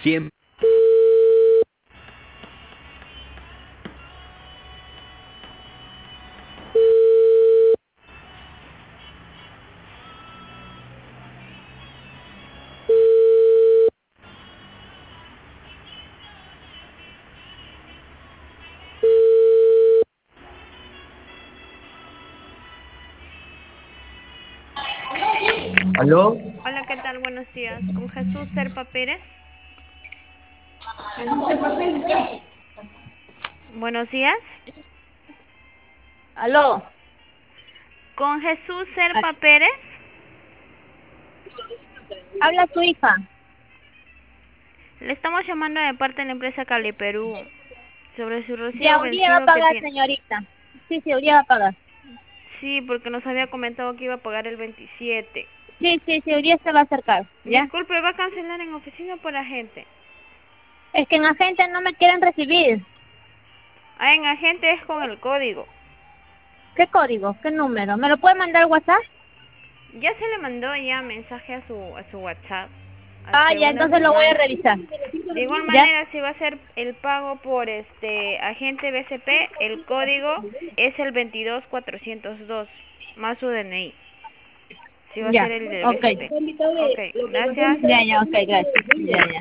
Siempre. ¿Aló? Hola, ¿qué tal? Buenos días. ¿Con Jesús Serpa Pérez? Buenos días. Aló. ¿Con Jesús Ah, Serpa Pérez? habla su hija. Le estamos llamando de parte de la empresa Cali Perú sobre su recibo Ya, hoy día va a vencido que pagar, tiene. señorita. Sí, sí, hoy día va a pagar. Sí, porque nos había comentado que iba a pagar el 27. Sí, sí, sí, hoy día se va a acercar, ¿ya? Disculpe, ¿va a cancelar en oficina o por agente? Es que en agente no me quieren recibir. Ah, en agente es con el código. ¿Qué código? ¿Qué número? ¿Me lo puede mandar al WhatsApp? Ya se le mandó ya mensaje a su WhatsApp Ah, hace ya, una entonces lo voy a semana. revisar. De igual ¿Ya? manera, si va a hacer el pago por agente BCP, el código es el 22402 más su DNI. Si va a Ya, ser el del ok. BCP. Ok, gracias. Ya, ya, ok, gracias. Ya, ya.